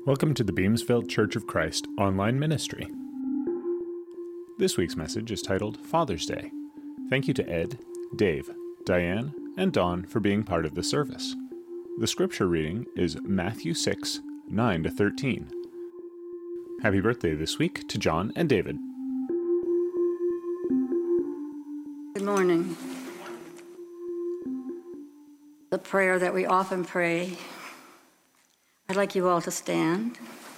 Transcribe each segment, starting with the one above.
Welcome to the Beamsville Church of Christ online ministry. This week's message is titled Father's Day. Thank you to Ed, Dave, Diane, and Dawn for being part of the service. The scripture reading is Matthew 6, 9-13. Happy birthday this week to John and David. Good morning. The prayer that we often pray. I'd like you all to stand.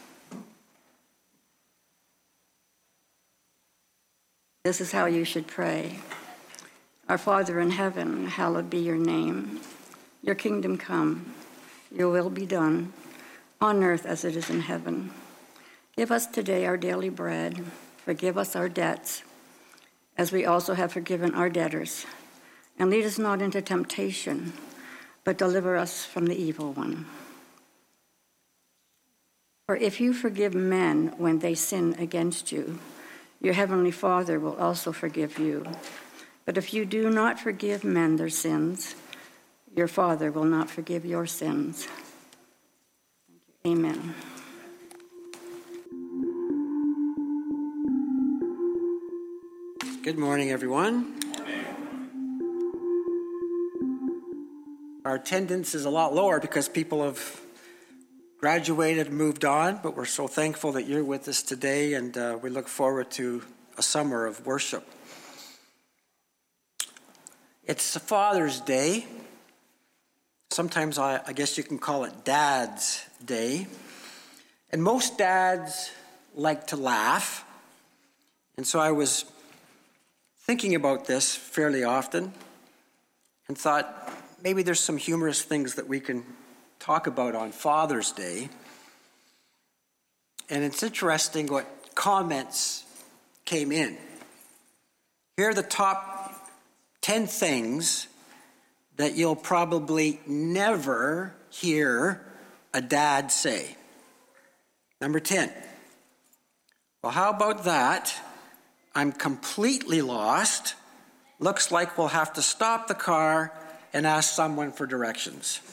This is how you should pray. Our Father in heaven, hallowed be your name. Your kingdom come, your will be done, on earth as it is in heaven. Give us today our daily bread. Forgive us our debts, as we also have forgiven our debtors. And lead us not into temptation, but deliver us from the evil one. For if you forgive men when they sin against you, your heavenly Father will also forgive you. But if you do not forgive men their sins, your Father will not forgive your sins. Thank you. Amen. Good morning, everyone. Our attendance is a lot lower because people have graduated and moved on, but we're so thankful that you're with us today, and we look forward to a summer of worship. It's Father's Day. Sometimes I guess you can call it Dad's Day. And most dads like to laugh. And so I was thinking about this fairly often and thought maybe there's some humorous things that we can talk about on Father's Day. And it's interesting what comments came in. Here are the top 10 things that you'll probably never hear a dad say. Number 10. Well, how about that? I'm completely lost. Looks like we'll have to stop the car and ask someone for directions.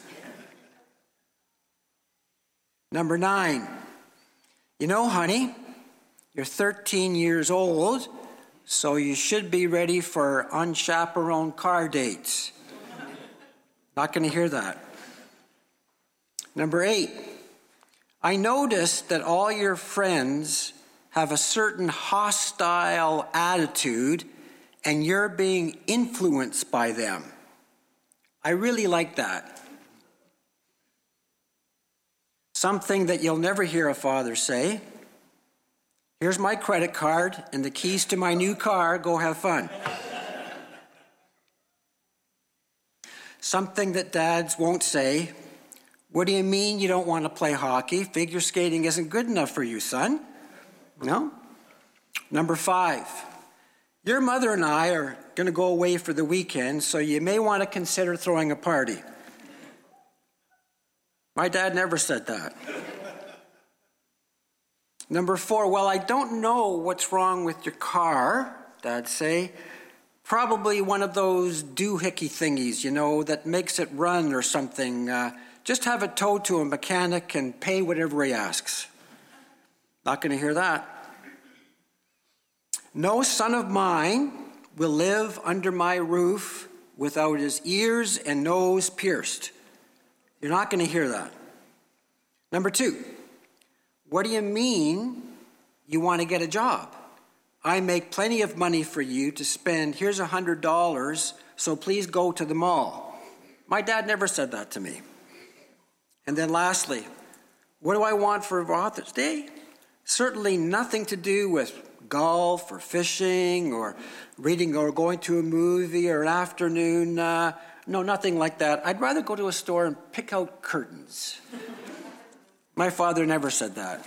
Number 9, you know, honey, you're 13 years old, so you should be ready for unchaperoned car dates. Not going to hear that. Number 8, I noticed that all your friends have a certain hostile attitude and you're being influenced by them. I really like that. Something that you'll never hear a father say. Here's my credit card and the keys to my new car. Go have fun. Something that dads won't say. What do you mean you don't want to play hockey? Figure skating isn't good enough for you, son. No? Number 5. Your mother and I are going to go away for the weekend, so you may want to consider throwing a party. My dad never said that. Number 4, well, I don't know what's wrong with your car, Dad say. Probably one of those doohickey thingies, you know, that makes it run or something. Just have it towed to a mechanic and pay whatever he asks. Not going to hear that. No son of mine will live under my roof without his ears and nose pierced. You're not going to hear that. Number 2, what do you mean you want to get a job? I make plenty of money for you to spend. Here's $100, so please go to the mall. My dad never said that to me. And then lastly, what do I want for Father's Day? Certainly nothing to do with golf or fishing or reading or going to a movie or an afternoon. No, nothing like that. I'd rather go to a store and pick out curtains. My father never said that.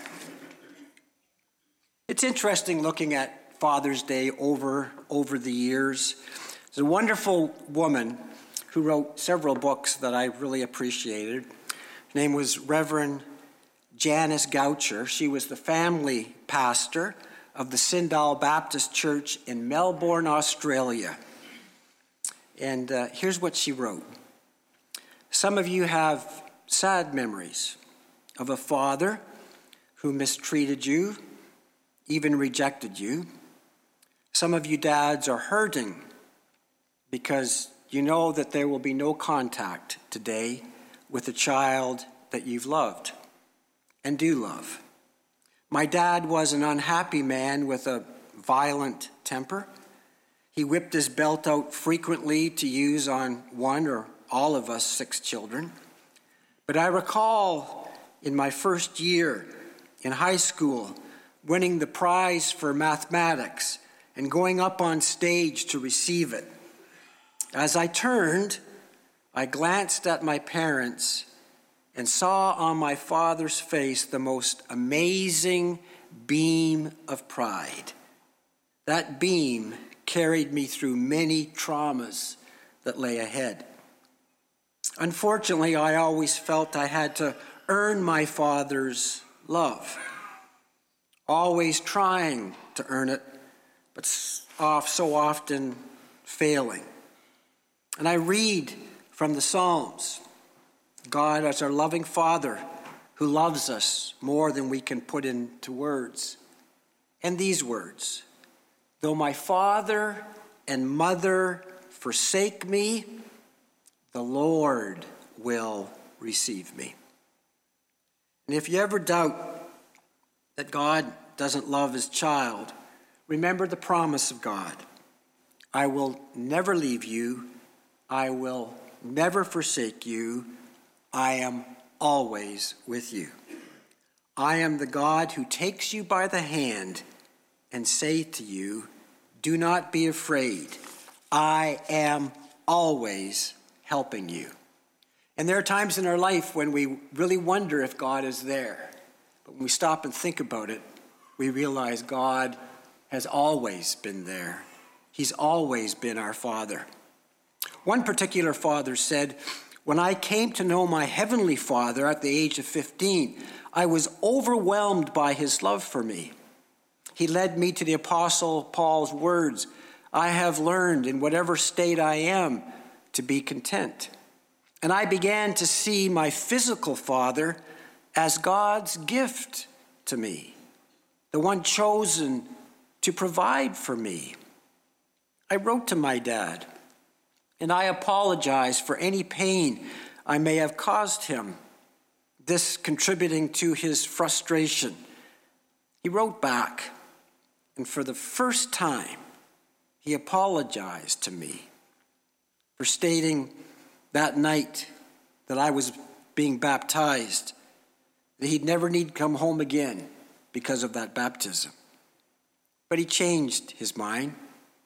It's interesting looking at Father's Day over the years. There's a wonderful woman who wrote several books that I really appreciated. Her name was Reverend Janice Goucher. She was the family pastor of the Sindal Baptist Church in Melbourne, Australia. And here's what she wrote. Some of you have sad memories of a father who mistreated you, even rejected you. Some of you dads are hurting because you know that there will be no contact today with a child that you've loved and do love. My dad was an unhappy man with a violent temper. He whipped his belt out frequently to use on one or all of us 6 children. But I recall in my first year in high school winning the prize for mathematics and going up on stage to receive it. As I turned, I glanced at my parents and saw on my father's face the most amazing beam of pride. That beam carried me through many traumas that lay ahead. Unfortunately, I always felt I had to earn my father's love, always trying to earn it, but so often failing. And I read from the Psalms, God as our loving Father who loves us more than we can put into words. And these words, though my father and mother forsake me, the Lord will receive me. And if you ever doubt that God doesn't love his child, remember the promise of God. I will never leave you. I will never forsake you. I am always with you. I am the God who takes you by the hand and say to you, do not be afraid. I am always helping you. And there are times in our life when we really wonder if God is there. But when we stop and think about it, we realize God has always been there. He's always been our Father. One particular father said, when I came to know my heavenly Father at the age of 15, I was overwhelmed by his love for me. He led me to the Apostle Paul's words, I have learned in whatever state I am to be content. And I began to see my physical father as God's gift to me, the one chosen to provide for me. I wrote to my dad, and I apologize for any pain I may have caused him, this contributing to his frustration. He wrote back, and for the first time, he apologized to me for stating that night that I was being baptized, that he'd never need to come home again because of that baptism. But he changed his mind.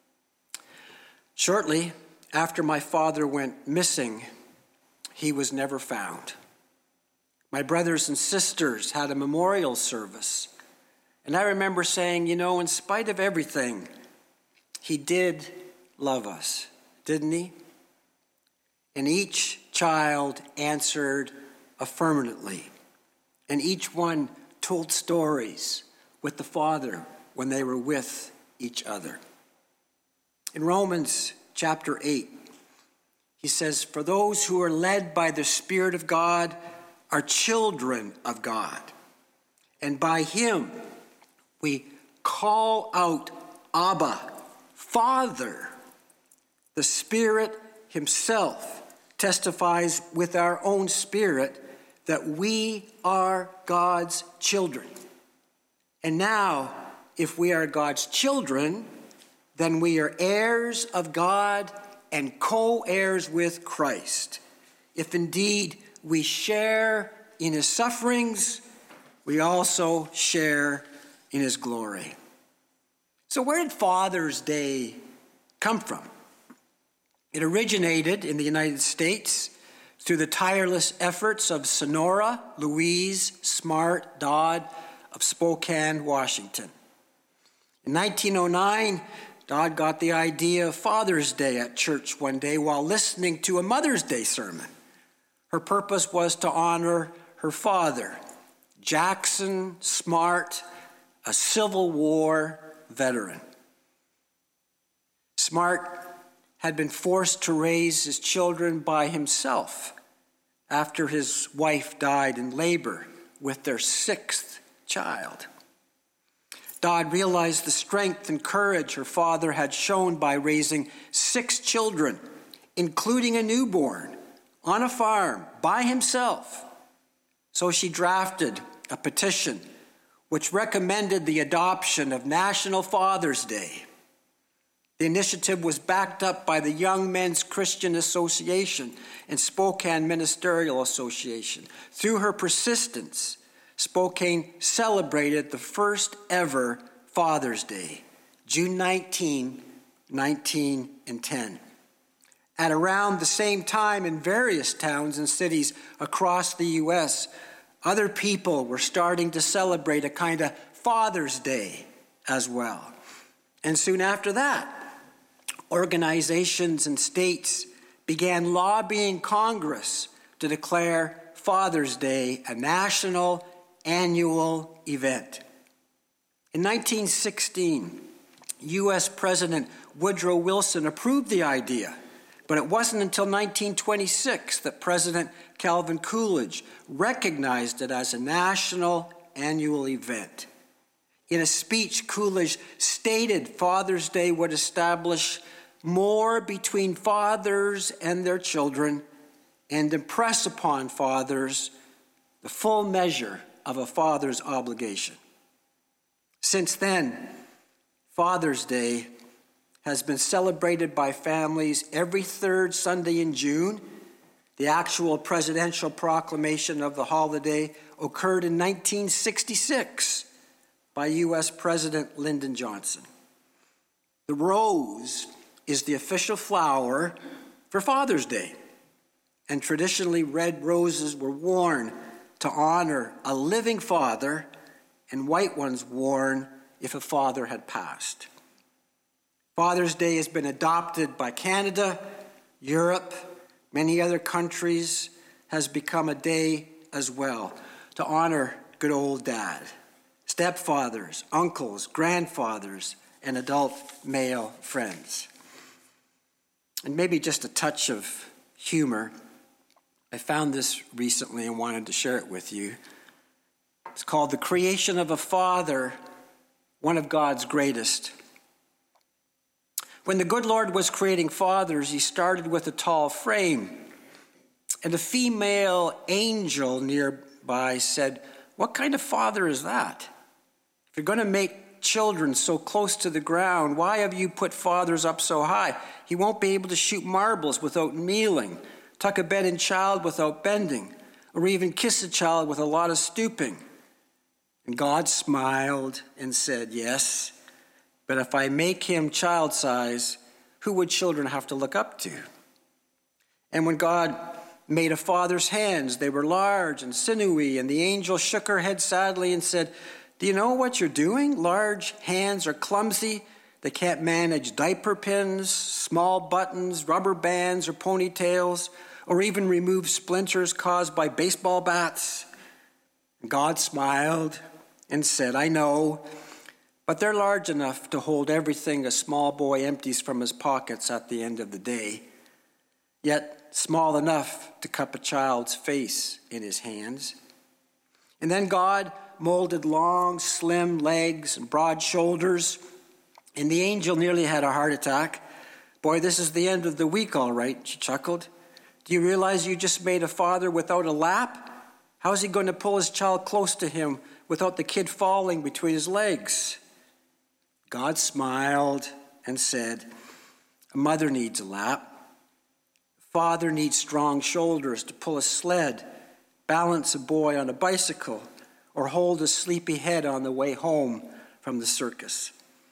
Shortly after my father went missing, he was never found. My brothers and sisters had a memorial service, and I remember saying, in spite of everything, he did love us, didn't he? And each child answered affirmatively, and each one told stories with the Father when they were with each other. In Romans chapter 8, he says, for those who are led by the Spirit of God are children of God, and by him we call out, Abba, Father. The Spirit himself testifies with our own spirit that we are God's children. And now, if we are God's children, then we are heirs of God and co-heirs with Christ. If indeed we share in his sufferings, we also share in his glory. So where did Father's Day come from? It originated in the United States through the tireless efforts of Sonora Louise Smart Dodd of Spokane, Washington. In 1909, Dodd got the idea of Father's Day at church one day while listening to a Mother's Day sermon. Her purpose was to honor her father, Jackson Smart, a Civil War veteran. Smart had been forced to raise his children by himself after his wife died in labor with their 6th child. Dodd realized the strength and courage her father had shown by raising 6 children, including a newborn, on a farm by himself. So she drafted a petition which recommended the adoption of National Father's Day. The initiative was backed up by the Young Men's Christian Association and Spokane Ministerial Association. Through her persistence, Spokane celebrated the first ever Father's Day, June 19, 1910. At around the same time, in various towns and cities across the U.S., other people were starting to celebrate a kind of Father's Day as well. And soon after that, organizations and states began lobbying Congress to declare Father's Day a national annual event. In 1916, U.S. President Woodrow Wilson approved the idea, but it wasn't until 1926 that President Calvin Coolidge recognized it as a national annual event. In a speech, Coolidge stated Father's Day would establish more between fathers and their children and impress upon fathers the full measure of a father's obligation. Since then, Father's Day has been celebrated by families every 3rd Sunday in June. The actual presidential proclamation of the holiday occurred in 1966 by U.S. President Lyndon Johnson. The rose is the official flower for Father's Day, and traditionally red roses were worn to honor a living father, and white ones worn if a father had passed. Father's Day has been adopted by Canada, Europe, many other countries, has become a day as well to honor good old dad, stepfathers, uncles, grandfathers, and adult male friends. And maybe just a touch of humor. I found this recently and wanted to share it with you. It's called The Creation of a Father, one of God's greatest. When the good Lord was creating fathers, he started with a tall frame. And a female angel nearby said, "What kind of father is that? If you're going to make children so close to the ground, why have you put fathers up so high? He won't be able to shoot marbles without kneeling, tuck a bed in child without bending, or even kiss a child with a lot of stooping." And God smiled and said, "Yes, but if I make him child size, who would children have to look up to?" And when God made a father's hands, they were large and sinewy, and the angel shook her head sadly and said, "Do you know what you're doing? Large hands are clumsy. They can't manage diaper pins, small buttons, rubber bands, or ponytails, or even remove splinters caused by baseball bats." And God smiled and said, "I know, but they're large enough to hold everything a small boy empties from his pockets at the end of the day, yet small enough to cup a child's face in his hands." And then God molded long, slim legs and broad shoulders, and the angel nearly had a heart attack. "Boy, this is the end of the week, all right," she chuckled. "Do you realize you just made a father without a lap? How is he going to pull his child close to him without the kid falling between his legs?" God smiled and said, "A mother needs a lap. A father needs strong shoulders to pull a sled, balance a boy on a bicycle, or hold a sleepy head on the way home from the circus."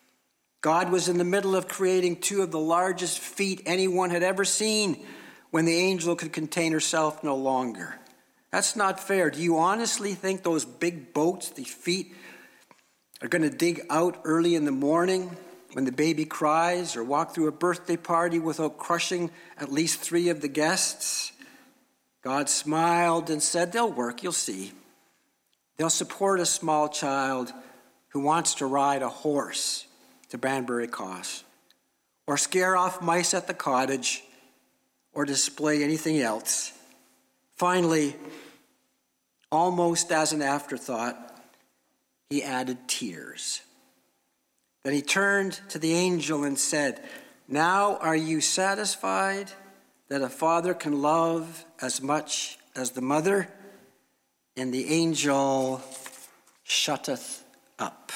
God was in the middle of creating 2 of the largest feet anyone had ever seen when the angel could contain herself no longer. That's not fair. Do you honestly think those big boats, the feet, are going to dig out early in the morning when the baby cries, or walk through a birthday party without crushing at least 3 of the guests? God smiled and said, "They'll work, you'll see. They'll support a small child who wants to ride a horse to Banbury Cross, or scare off mice at the cottage, or display anything else." Finally, almost as an afterthought, he added tears. Then he turned to the angel and said, "Now are you satisfied that a father can love as much as the mother?" And the angel shutteth up.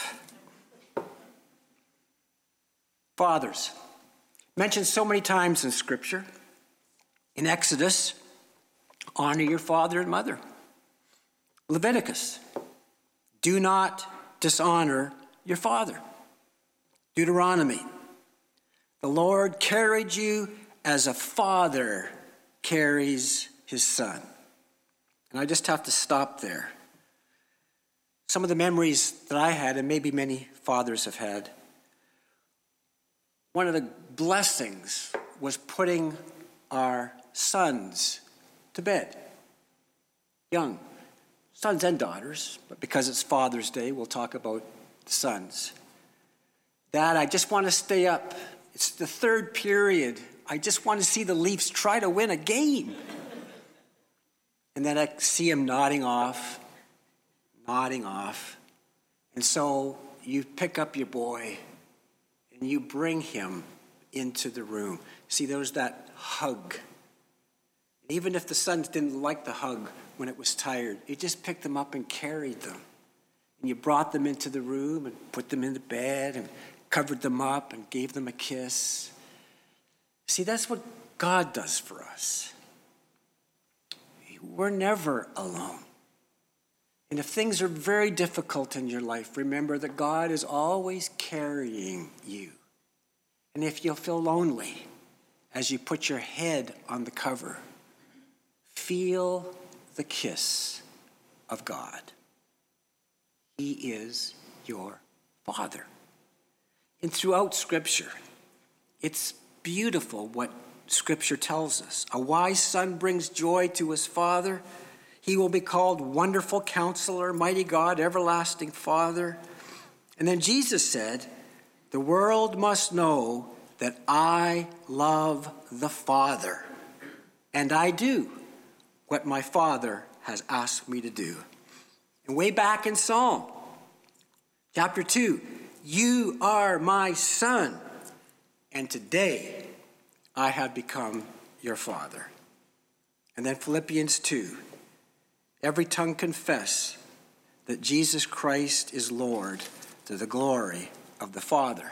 Fathers, mentioned so many times in Scripture. In Exodus, honor your father and mother. Leviticus, do not dishonor your father. Deuteronomy, the Lord carried you as a father carries his son. And I just have to stop there. Some of the memories that I had, and maybe many fathers have had, one of the blessings was putting our sons to bed. Young sons and daughters, but because it's Father's Day, we'll talk about the sons. Dad, I just want to stay up. It's the third period. I just want to see the Leafs try to win a game. And then I see him nodding off. And so you pick up your boy and you bring him into the room. See, there was that hug. Even if the sons didn't like the hug when it was tired, you just picked them up and carried them. And you brought them into the room and put them into bed and covered them up and gave them a kiss. See, that's what God does for us. We're never alone. And if things are very difficult in your life, remember that God is always carrying you. And if you'll feel lonely as you put your head on the cover, feel the kiss of God. He is your Father. And throughout Scripture, it's beautiful what Scripture tells us. A wise son brings joy to his father. He will be called Wonderful Counselor, Mighty God, Everlasting Father. And then Jesus said, "The world must know that I love the Father, and I do what my Father has asked me to do." And way back in Psalm chapter 2, "You are my son, and today I have become your father." And then Philippians 2, "Every tongue confess that Jesus Christ is Lord, to the glory of the Father."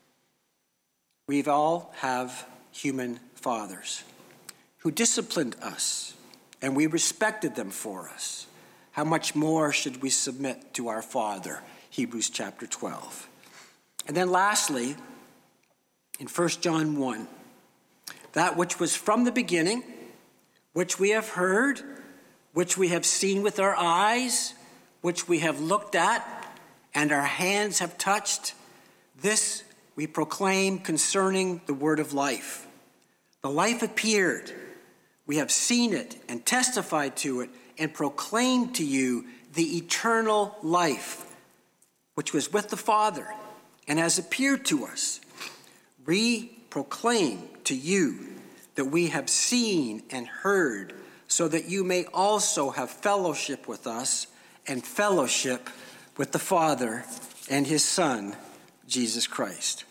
We all have human fathers who disciplined us, and we respected them for us. How much more should we submit to our Father? Hebrews chapter 12. And then lastly, in 1 John 1, "That which was from the beginning, which we have heard, which we have seen with our eyes, which we have looked at, and our hands have touched, this we proclaim concerning the word of life. The life appeared. We have seen it and testified to it and proclaimed to you the eternal life, which was with the Father and has appeared to us. We proclaim to you that we have seen and heard, so that you may also have fellowship with us and fellowship with the Father and his Son, Jesus Christ."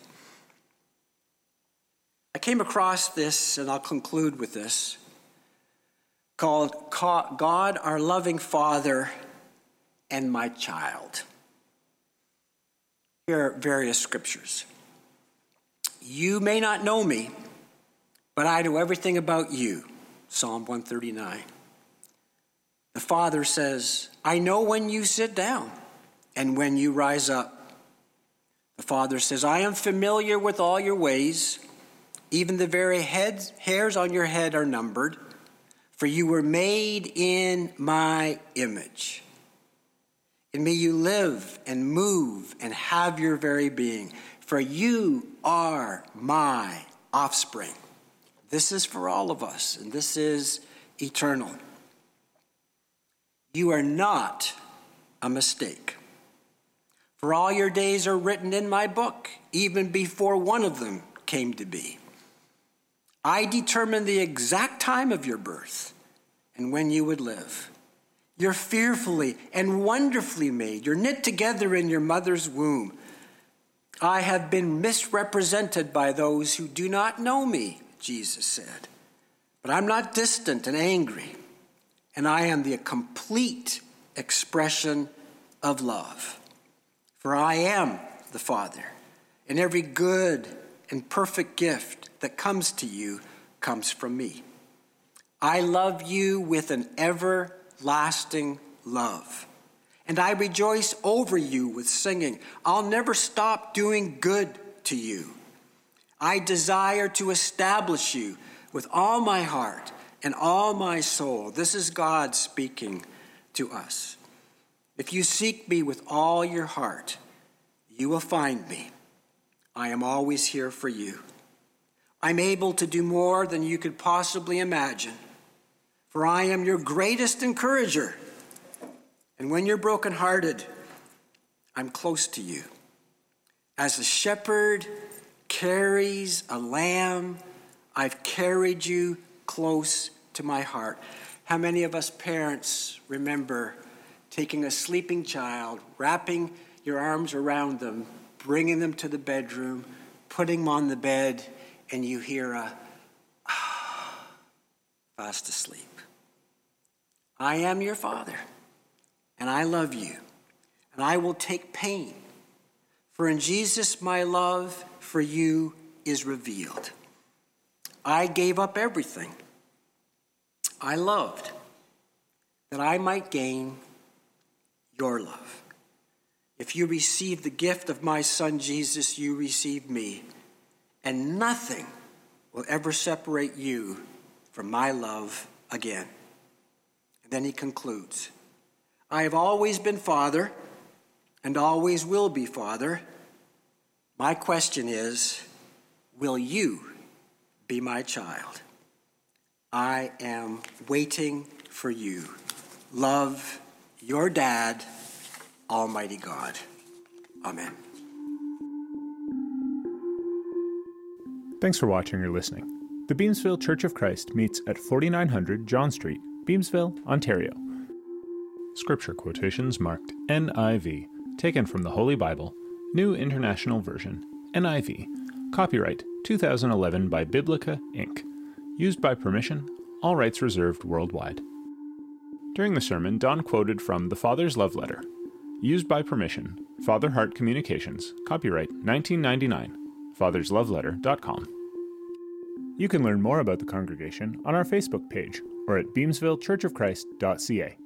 I came across this, and I'll conclude with this, called "God, Our Loving Father and My Child." Here are various scriptures. "You may not know me, but I know everything about you." Psalm 139. The Father says, "I know when you sit down and when you rise up." The Father says, "I am familiar with all your ways. Even the very hairs on your head are numbered, for you were made in my image. In me you live and move and have your very being, for you are my offspring." This is for all of us, and this is eternal. "You are not a mistake. For all your days are written in my book, even before one of them came to be. I determined the exact time of your birth and when you would live. You're fearfully and wonderfully made. You're knit together in your mother's womb. I have been misrepresented by those who do not know me, Jesus said. But I'm not distant and angry, and I am the complete expression of love. For I am the Father, and every good and perfect gift that comes to you comes from me. I love you with an everlasting love, and I rejoice over you with singing. I'll never stop doing good to you. I desire to establish you with all my heart and all my soul. This is God speaking to us. If you seek me with all your heart, you will find me. I am always here for you. I'm able to do more than you could possibly imagine, for I am your greatest encourager. And when you're brokenhearted, I'm close to you. As a shepherd carries a lamb, I've carried you close to my heart. How many of us parents remember taking a sleeping child, wrapping your arms around them, bringing them to the bedroom, putting them on the bed, and you hear a fast asleep? I am your Father, and I love you, and I will take pain. For in Jesus my love for you is revealed. I gave up everything I loved that I might gain your love. If you receive the gift of my Son Jesus, you receive me, and nothing will ever separate you from my love again. And then he concludes, I have always been Father and always will be Father. My question is, will you be my child? I am waiting for you. Love, your dad, Almighty God. Amen. Thanks for watching or listening. The Beamsville Church of Christ meets at 4900 John Street, Beamsville, Ontario. Scripture quotations marked NIV, taken from the Holy Bible, New International Version, NIV, copyright 2011 by Biblica, Inc., used by permission, all rights reserved worldwide. During the sermon, Don quoted from The Father's Love Letter, used by permission, Father Heart Communications, copyright 1999, fathersloveletter.com. You can learn more about the congregation on our Facebook page or at beamsvillechurchofchrist.ca.